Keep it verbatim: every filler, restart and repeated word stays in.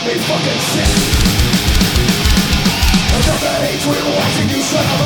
me fucking sick. I felt the hatred watching you shut up